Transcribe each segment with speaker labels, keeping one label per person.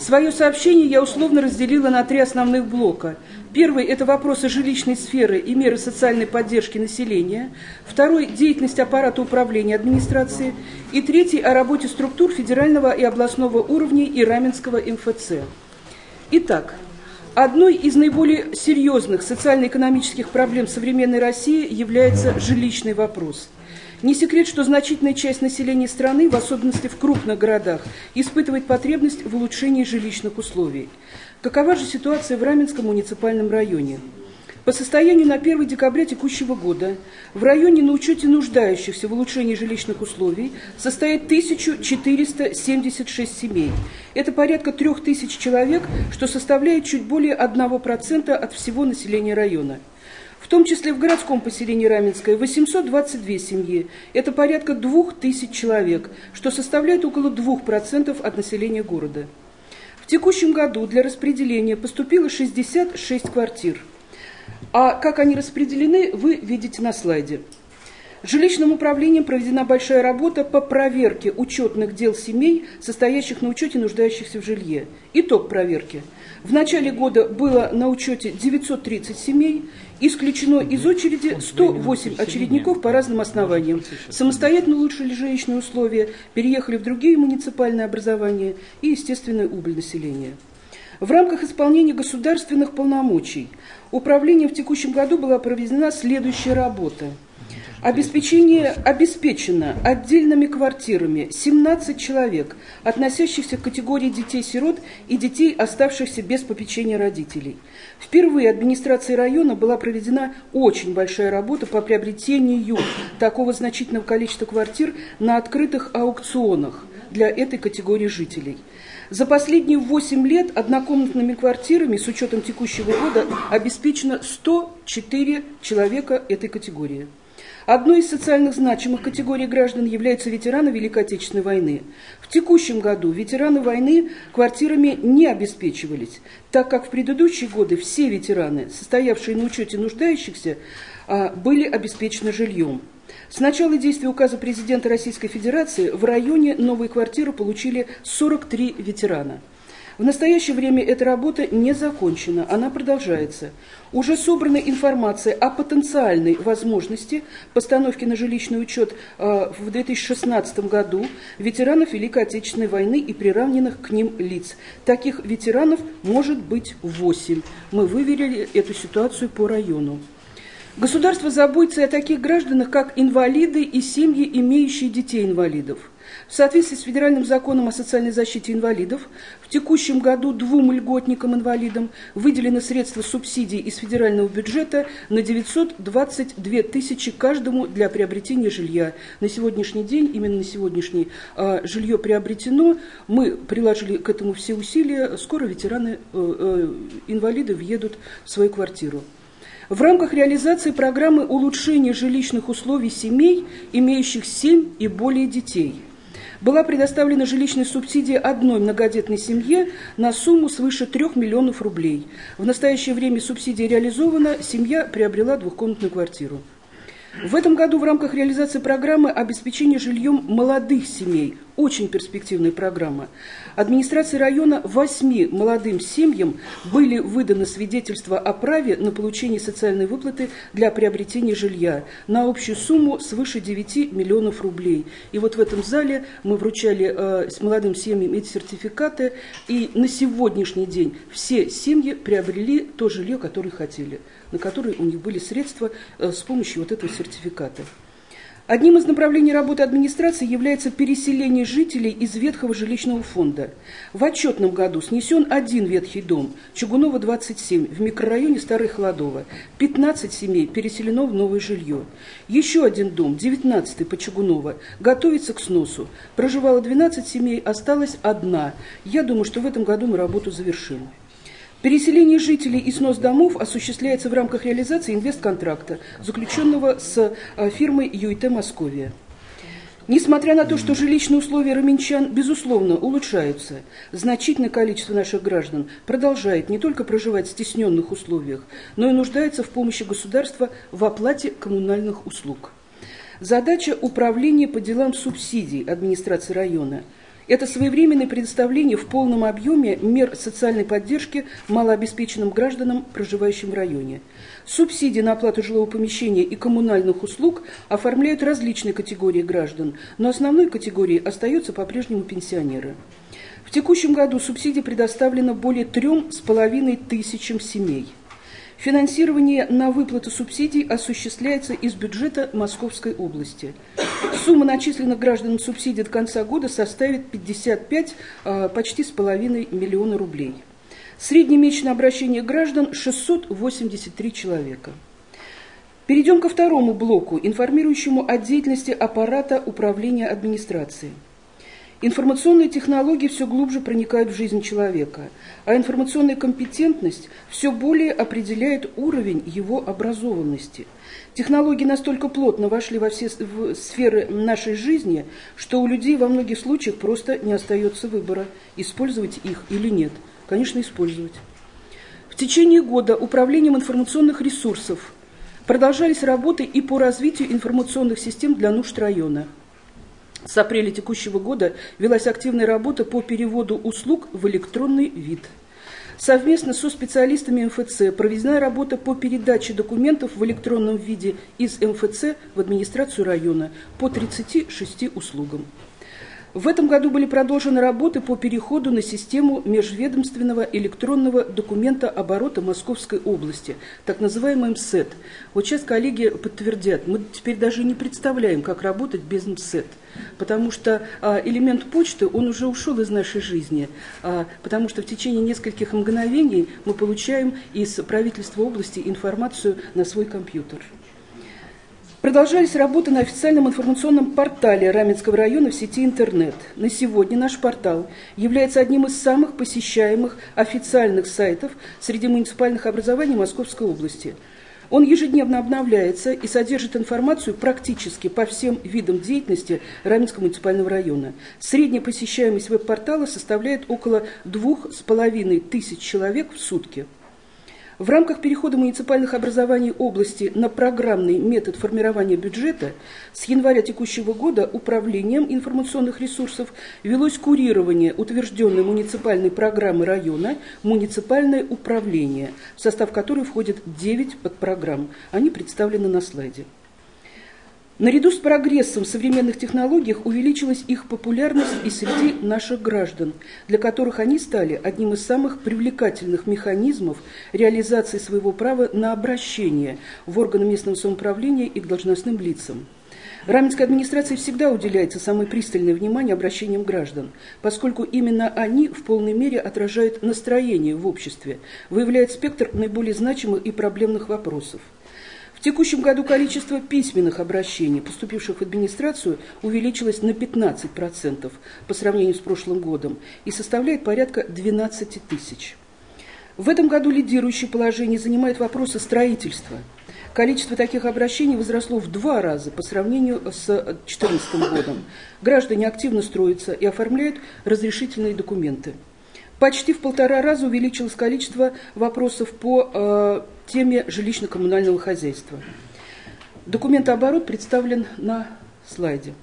Speaker 1: Свое сообщение я условно разделила на 3 основных блока. Первый – это вопросы жилищной сферы и меры социальной поддержки населения. Второй – деятельность аппарата управления администрации. И третий – о работе структур федерального и областного уровней и Раменского МФЦ. Итак, одной из наиболее серьезных социально-экономических проблем современной России является жилищный вопрос. Не секрет, что значительная часть населения страны, в особенности в крупных городах, испытывает потребность в улучшении жилищных условий. Какова же ситуация в Раменском муниципальном районе? По состоянию на 1 декабря текущего года в районе на учете нуждающихся в улучшении жилищных условий состоит 1476 семей. Это порядка 3000 человек, что составляет чуть более 1% от всего населения района. В том числе в городском поселении Раменское 822 семьи. Это порядка 2000 человек, что составляет около 2% от населения города. В текущем году для распределения поступило 66 квартир. А как они распределены, вы видите на слайде. Жилищным управлением проведена большая работа по проверке учетных дел семей, состоящих на учете нуждающихся в жилье. Итог проверки. В начале года было на учете 930 семей, исключено из очереди 108 очередников по разным основаниям. Самостоятельно улучшили жилищные условия, переехали в другие муниципальные образования и естественная убыль населения. В рамках исполнения государственных полномочий управлением в текущем году была проведена следующая работа. Обеспечено отдельными квартирами 17 человек, относящихся к категории детей-сирот и детей, оставшихся без попечения родителей. Впервые администрацией района была проведена очень большая работа по приобретению такого значительного количества квартир на открытых аукционах для этой категории жителей. За последние 8 лет однокомнатными квартирами с учетом текущего года обеспечено 104 человека этой категории. Одной из социальных значимых категорий граждан являются ветераны Великой Отечественной войны. В текущем году ветераны войны квартирами не обеспечивались, так как в предыдущие годы все ветераны, состоявшие на учете нуждающихся, были обеспечены жильем. С начала действия указа президента Российской Федерации в районе новые квартиры получили 43 ветерана. В настоящее время эта работа не закончена, она продолжается. Уже собрана информация о потенциальной возможности постановки на жилищный учет в 2016 году ветеранов Великой Отечественной войны и приравненных к ним лиц. Таких ветеранов может быть 8. Мы выверили эту ситуацию по району. Государство заботится о таких гражданах, как инвалиды и семьи, имеющие детей-инвалидов. В соответствии с федеральным законом о социальной защите инвалидов, в текущем году 2 льготникам-инвалидам выделены средства субсидий из федерального бюджета на 922 тысячи каждому для приобретения жилья. На сегодняшний день, именно на сегодняшний жилье приобретено, мы приложили к этому все усилия, скоро ветераны-инвалиды въедут в свою квартиру. В рамках реализации программы улучшения жилищных условий семей, имеющих 7 и более детей, была предоставлена жилищная субсидия одной многодетной семье на сумму свыше 3 миллионов рублей. В настоящее время субсидия реализована, семья приобрела двухкомнатную квартиру. В этом году в рамках реализации программы обеспечения жильем молодых семей, очень перспективная программа, администрации района 8 молодым семьям были выданы свидетельства о праве на получение социальной выплаты для приобретения жилья на общую сумму свыше 9 миллионов рублей. И вот в этом зале мы вручали с молодым семьям эти сертификаты, и на сегодняшний день все семьи приобрели то жилье, которое хотели, на которое у них были средства с помощью вот этого сертификата. Одним из направлений работы администрации является переселение жителей из ветхого жилищного фонда. В отчетном году снесен один ветхий дом, Чугунова, 27, в микрорайоне Старое Холодово. 15 семей переселено в новое жилье. Еще один дом, 19-й по Чугунова, готовится к сносу. Проживало 12 семей, осталась одна. Я думаю, что в этом году мы работу завершим. Переселение жителей и снос домов осуществляется в рамках реализации инвестконтракта, заключенного с фирмой ЮИТ «Московия». Несмотря на то, что жилищные условия раменчан, безусловно, улучшаются, значительное количество наших граждан продолжает не только проживать в стесненных условиях, но и нуждается в помощи государства в оплате коммунальных услуг. Задача управления по делам субсидий администрации района Это своевременное предоставление в полном объеме мер социальной поддержки малообеспеченным гражданам, проживающим в районе. Субсидии на оплату жилого помещения и коммунальных услуг оформляют различные категории граждан, но основной категорией остаются по-прежнему пенсионеры. В текущем году субсидии предоставлено более 3,5 тысячам семей. Финансирование на выплату субсидий осуществляется из бюджета Московской области. Сумма начисленных гражданам субсидий до конца года составит 55 почти с половиной миллиона рублей. Среднее месячное обращение граждан – 683 человека. Перейдем ко второму блоку, информирующему о деятельности аппарата управления администрацией. Информационные технологии все глубже проникают в жизнь человека, а информационная компетентность все более определяет уровень его образованности. Технологии настолько плотно вошли во все сферы нашей жизни, что у людей во многих случаях просто не остается выбора, использовать их или нет. Конечно, использовать. В течение года управлением информационных ресурсов продолжались работы и по развитию информационных систем для нужд района. С апреля текущего года велась активная работа по переводу услуг в электронный вид. Совместно со специалистами МФЦ проведена работа по передаче документов в электронном виде из МФЦ в администрацию района по 36 услугам. В этом году были продолжены работы по переходу на систему межведомственного электронного документа оборота Московской области, так называемый МСЭД. Вот сейчас коллеги подтвердят, мы теперь даже не представляем, как работать без МСЭД, потому что элемент почты, он уже ушел из нашей жизни, потому что в течение нескольких мгновений мы получаем из правительства области информацию на свой компьютер. Продолжались работы на официальном информационном портале Раменского района в сети интернет. На сегодня наш портал является одним из самых посещаемых официальных сайтов среди муниципальных образований Московской области. Он ежедневно обновляется и содержит информацию практически по всем видам деятельности Раменского муниципального района. Средняя посещаемость веб-портала составляет около 2500 человек в сутки. В рамках перехода муниципальных образований области на программный метод формирования бюджета с января текущего года управлением информационных ресурсов велось курирование утвержденной муниципальной программы района «Муниципальное управление», в состав которой входит 9 подпрограмм. Они представлены на слайде. Наряду с прогрессом в современных технологиях увеличилась их популярность и среди наших граждан, для которых они стали одним из самых привлекательных механизмов реализации своего права на обращение в органы местного самоуправления и к должностным лицам. Раменской администрации всегда уделяется самое пристальное внимание обращениям граждан, поскольку именно они в полной мере отражают настроение в обществе, выявляют спектр наиболее значимых и проблемных вопросов. В текущем году количество письменных обращений, поступивших в администрацию, увеличилось на 15% по сравнению с прошлым годом и составляет порядка 12 тысяч. В этом году лидирующее положение занимает вопросы строительства. Количество таких обращений возросло в 2 раза по сравнению с 2014 годом. Граждане активно строятся и оформляют разрешительные документы. Почти в 1,5 раза увеличилось количество вопросов по теме жилищно-коммунального хозяйства. Документооборот представлен на слайде.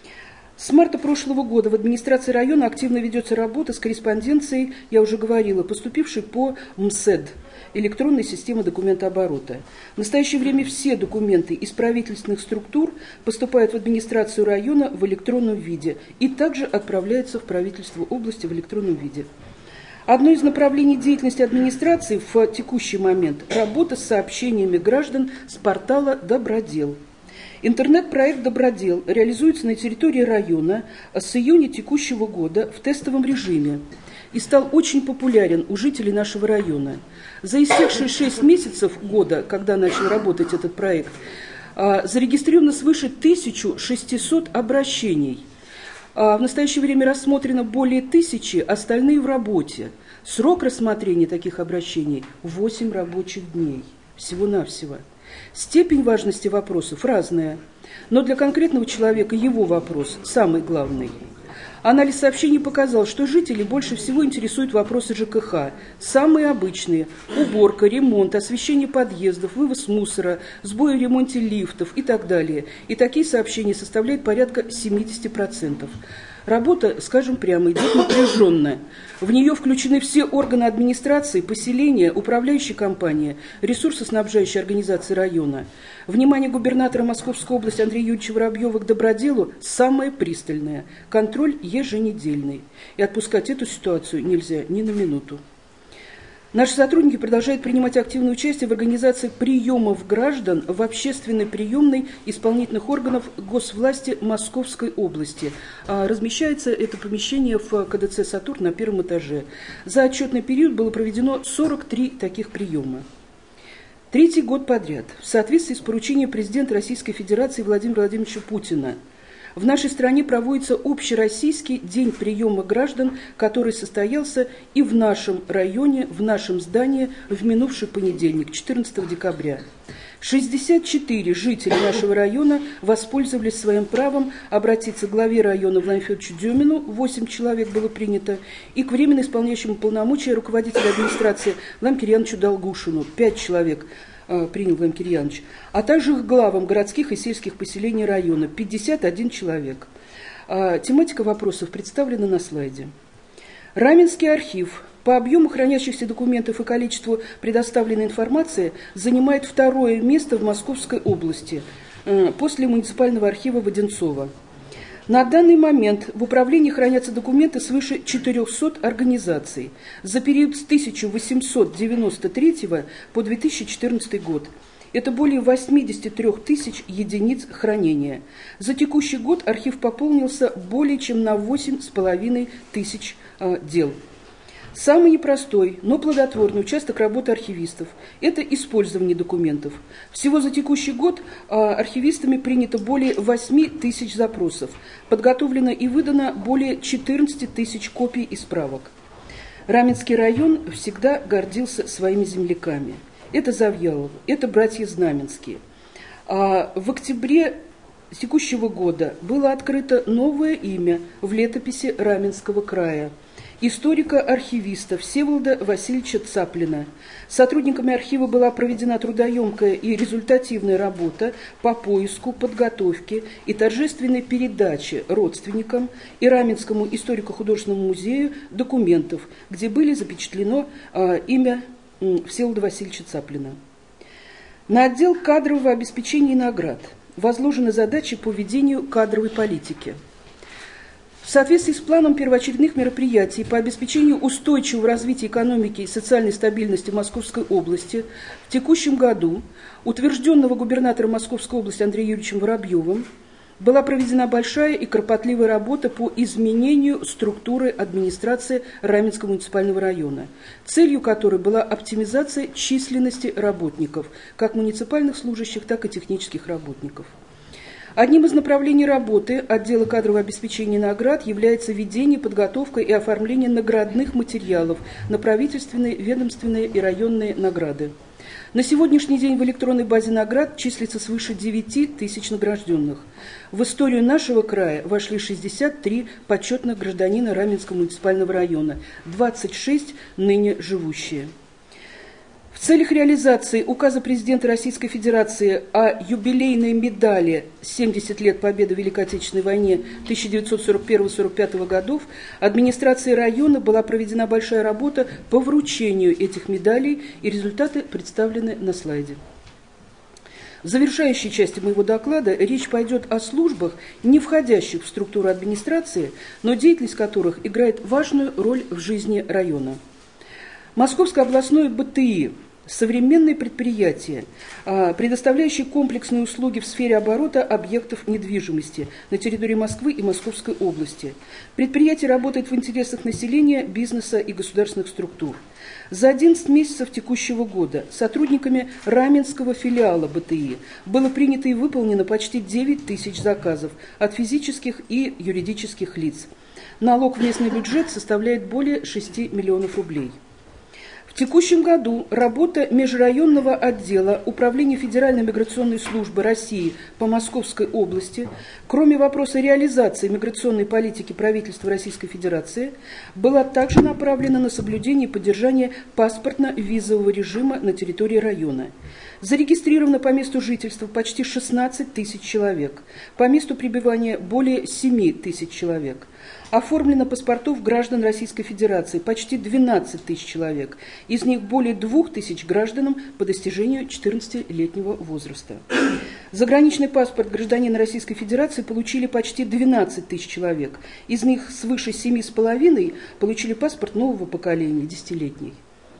Speaker 1: С марта прошлого года в администрации района активно ведется работа с корреспонденцией, я уже говорила, поступившей по МСЭД, электронной системы документооборота. В настоящее время все документы из правительственных структур поступают в администрацию района в электронном виде и также отправляются в правительство области в электронном виде. Одно из направлений деятельности администрации в текущий момент – работа с сообщениями граждан с портала «Добродел». Интернет-проект «Добродел» реализуется на территории района с июня текущего года в тестовом режиме и стал очень популярен у жителей нашего района. За истекшие 6 месяцев года, когда начал работать этот проект, зарегистрировано свыше 1600 обращений. В настоящее время рассмотрено более 1000, остальные в работе. Срок рассмотрения таких обращений – 8 рабочих дней. Всего-навсего. Степень важности вопросов разная, но для конкретного человека его вопрос самый главный. Анализ сообщений показал, что жителей больше всего интересуют вопросы ЖКХ. Самые обычные – уборка, ремонт, освещение подъездов, вывоз мусора, сбои в ремонте лифтов и так далее. И такие сообщения составляют порядка 70%. Работа, скажем прямо, идет напряженная. В нее включены все органы администрации, поселения, управляющие компании, ресурсоснабжающие организации района. Внимание губернатора Московской области Андрея Юрьевича Воробьева к доброделу самое пристальное. Контроль еженедельный. И отпускать эту ситуацию нельзя ни на минуту. Наши сотрудники продолжают принимать активное участие в организации приемов граждан в общественной приемной исполнительных органов госвласти Московской области. Размещается это помещение в КДЦ «Сатурн» на первом этаже. За отчетный период было проведено 43 таких приема. Третий год подряд, в соответствии с поручением президента Российской Федерации Владимира Владимировича Путина, в нашей стране проводится общероссийский день приема граждан, который состоялся и в нашем районе, в нашем здании в минувший понедельник, 14 декабря. 64 жителя нашего района воспользовались своим правом обратиться к главе района Владимиру Федоровичу Демину, 8 человек было принято, и к временно исполняющему полномочия руководителя администрации Владимиру Кирьяновичу Долгушину, 5 человек принял Владимир Кирьянович, а также к главам городских и сельских поселений района, 51 человек. Тематика вопросов представлена на слайде. Раменский архив по объему хранящихся документов и количеству предоставленной информации занимает второе место в Московской области после муниципального архива Воденцова. На данный момент в управлении хранятся документы свыше 400 организаций за период с 1893 по 2014 год. Это более 83 тысяч единиц хранения. За текущий год архив пополнился более чем на 8,5 тысяч дел. Самый непростой, но плодотворный участок работы архивистов – это использование документов. Всего за текущий год архивистами принято более 8 тысяч запросов, подготовлено и выдано более 14 тысяч копий и справок. Раменский район всегда гордился своими земляками. Это Завьялово, это братья Знаменские. В октябре текущего года было открыто новое имя в летописи Раменского края – историка-архивиста Всеволода Васильевича Цаплина. Сотрудниками архива была проведена трудоемкая и результативная работа по поиску, подготовке и торжественной передаче родственникам и Раменскому историко-художественному музею документов, где были запечатлено имя Всеволода Васильевича Цаплина. На отдел кадрового обеспечения и наград возложены задачи по ведению кадровой политики. В соответствии с планом первоочередных мероприятий по обеспечению устойчивого развития экономики и социальной стабильности Московской области в текущем году, утвержденного губернатором Московской области Андреем Юрьевичем Воробьевым, была проведена большая и кропотливая работа по изменению структуры администрации Раменского муниципального района, целью которой была оптимизация численности работников, как муниципальных служащих, так и технических работников. Одним из направлений работы отдела кадрового обеспечения и наград является ведение, подготовка и оформление наградных материалов на правительственные, ведомственные и районные награды. На сегодняшний день в электронной базе наград числится свыше 9 тысяч награжденных. В историю нашего края вошли 63 почетных гражданина Раменского муниципального района, 26 ныне живущие. В целях реализации указа президента Российской Федерации о юбилейной медали «70 лет Победы в Великой Отечественной войне 1941-1945 годов» администрацией района была проведена большая работа по вручению этих медалей, и результаты представлены на слайде. В завершающей части моего доклада речь пойдет о службах, не входящих в структуру администрации, но деятельность которых играет важную роль в жизни района. Московское областное БТИ – современное предприятие, предоставляющее комплексные услуги в сфере оборота объектов недвижимости на территории Москвы и Московской области. Предприятие работает в интересах населения, бизнеса и государственных структур. За 11 месяцев текущего года сотрудниками Раменского филиала БТИ было принято и выполнено почти 9 тысяч заказов от физических и юридических лиц. Налог в местный бюджет составляет более 6 миллионов рублей. В текущем году работа межрайонного отдела Управления Федеральной миграционной службы России по Московской области, кроме вопроса реализации миграционной политики правительства Российской Федерации, была также направлена на соблюдение и поддержание паспортно-визового режима на территории района. Зарегистрировано по месту жительства почти 16 тысяч человек, по месту пребывания более 7 тысяч человек. Оформлено паспортов граждан Российской Федерации почти 12 тысяч человек. Из них более 2 тысяч гражданам по достижению 14-летнего возраста. Заграничный паспорт гражданина Российской Федерации получили почти 12 тысяч человек. Из них свыше 7,5 получили паспорт нового поколения, 10-летний.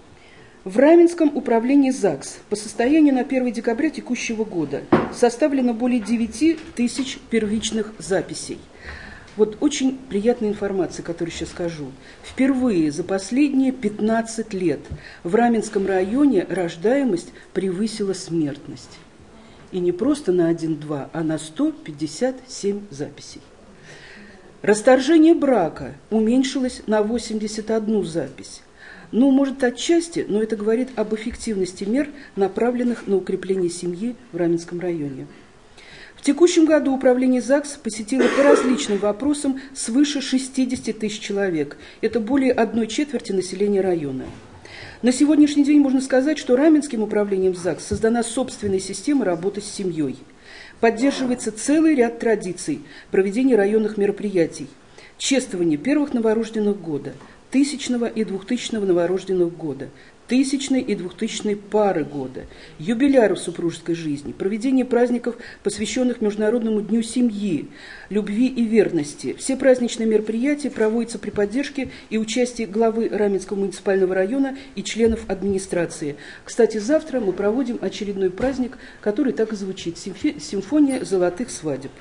Speaker 1: В Раменском управлении ЗАГС по состоянию на 1 декабря текущего года составлено более 9 тысяч первичных записей. Вот очень приятная информация, которую сейчас скажу. Впервые за последние 15 лет в Раменском районе рождаемость превысила смертность. И не просто на 1-2, а на 157 записей. Расторжение брака уменьшилось на 81 запись. Ну, может, отчасти, но это говорит об эффективности мер, направленных на укрепление семьи в Раменском районе. В текущем году управление ЗАГС посетило по различным вопросам свыше 60 тысяч человек. Это более 1/4 населения района. На сегодняшний день можно сказать, что Раменским управлением ЗАГС создана собственная система работы с семьей. Поддерживается целый ряд традиций проведения районных мероприятий. Чествование первых новорожденных года, 1000-го и 2000-го новорожденных года, 1000-й и 2000-й пары года, юбиляров супружеской жизни, проведение праздников, посвященных Международному дню семьи, любви и верности. Все праздничные мероприятия проводятся при поддержке и участии главы Раменского муниципального района и членов администрации. Кстати, завтра мы проводим очередной праздник, который так и звучит – «Симфония золотых свадеб».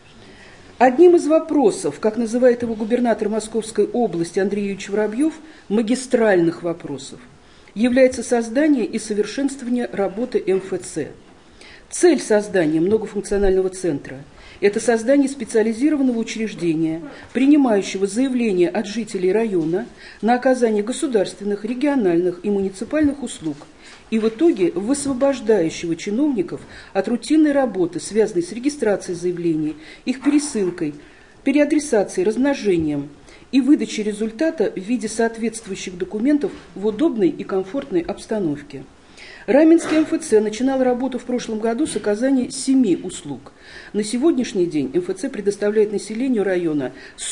Speaker 1: Одним из вопросов, как называет его губернатор Московской области Андрей Юрьевич Воробьев, магистральных вопросов, является создание и совершенствование работы МФЦ. Цель создания многофункционального центра – это создание специализированного учреждения, принимающего заявления от жителей района на оказание государственных, региональных и муниципальных услуг, и в итоге высвобождающего чиновников от рутинной работы, связанной с регистрацией заявлений, их пересылкой, переадресацией, размножением и выдачей результата в виде соответствующих документов в удобной и комфортной обстановке. Раменский МФЦ начинал работу в прошлом году с оказания 7 услуг. На сегодняшний день МФЦ предоставляет населению района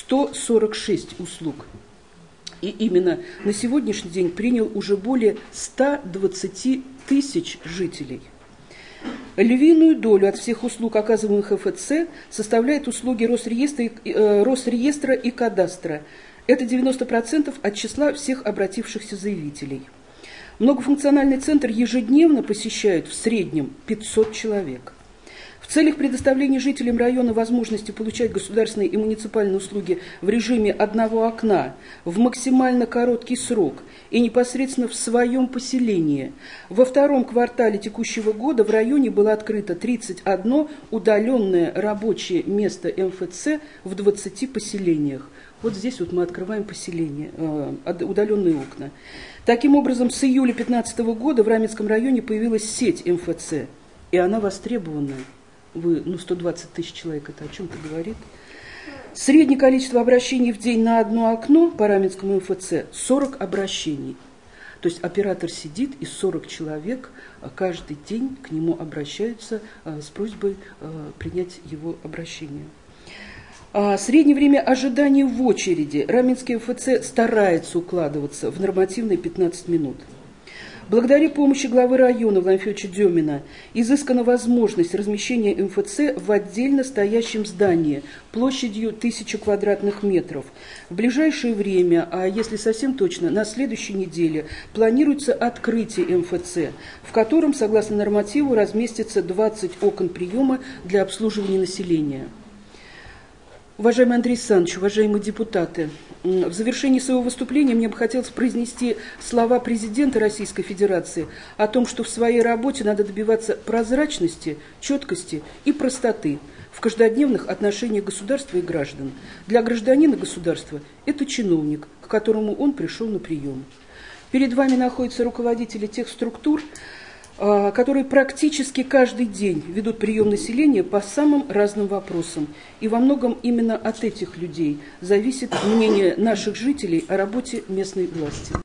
Speaker 1: 146 услуг. И именно на сегодняшний день принял уже более 120 тысяч жителей. Львиную долю от всех услуг, оказываемых МФЦ, составляют услуги Росреестра и кадастра. Это 90% от числа всех обратившихся заявителей. Многофункциональный центр ежедневно посещают в среднем 500 человек. В целях предоставления жителям района возможности получать государственные и муниципальные услуги в режиме одного окна в максимально короткий срок и непосредственно в своем поселении, во втором квартале текущего года в районе было открыто 31 удаленное рабочее место МФЦ в 20 поселениях. Вот здесь вот мы открываем поселения, удаленные окна. Таким образом, с июля 2015 года в Раменском районе появилась сеть МФЦ, и она востребованная. 120 тысяч человек, это о чем-то говорит. Среднее количество обращений в день на одно окно по Раменскому МФЦ – 40 обращений. То есть оператор сидит, и 40 человек каждый день к нему обращаются с просьбой принять его обращение. Среднее время ожидания в очереди Раменский МФЦ старается укладываться в нормативные 15 минут. Благодаря помощи главы района Владимира Федоровича Демина изыскана возможность размещения МФЦ в отдельно стоящем здании площадью 1000 квадратных метров. В ближайшее время, а если совсем точно, на следующей неделе, планируется открытие МФЦ, в котором, согласно нормативу, разместится 20 окон приема для обслуживания населения. Уважаемый Андрей Александрович, уважаемые депутаты, в завершении своего выступления мне бы хотелось произнести слова президента Российской Федерации о том, что в своей работе надо добиваться прозрачности, четкости и простоты в каждодневных отношениях государства и граждан. Для гражданина государства это чиновник, к которому он пришел на прием. Перед вами находятся руководители тех структур, которые практически каждый день ведут прием населения по самым разным вопросам. И во многом именно от этих людей зависит мнение наших жителей о работе местной власти.